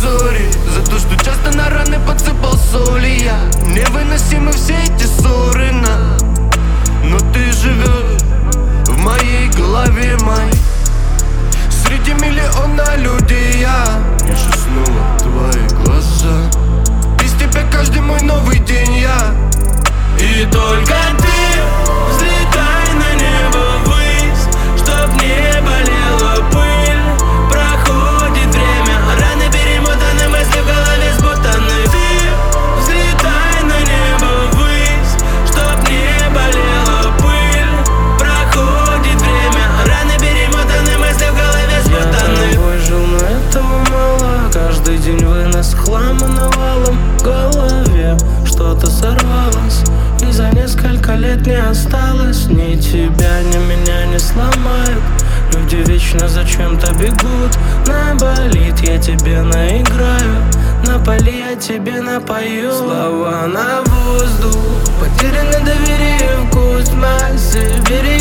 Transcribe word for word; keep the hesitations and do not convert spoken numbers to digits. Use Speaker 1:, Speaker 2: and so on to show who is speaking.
Speaker 1: зори, за то, что часто на раны подсыпал соли я. Невыносимы все эти ссоры, на. Но ты живешь в моей голове, моей. Среди миллиона людей я вижу снова твои глаза. Без тебя каждый мой новый день я. И только ты взлетай на небо ввысь, чтоб не болела пыль. Проходит время, раны перемотаны, мысли в голове спутаны. Ты взлетай на небо ввысь, чтоб не болела пыль. Проходит время, раны перемотаны, мысли в голове спутаны.
Speaker 2: Я тобой жил, но этого мало. Каждый день вынос хлама навалом в голове. Что-то сорвалось, и за несколько лет не осталось. Ни тебя, ни меня не сломают. Люди вечно зачем-то бегут. Наболит, я тебе наиграю. На поле я тебе напою. Слова на воздух, потеряно доверие, вкус массы.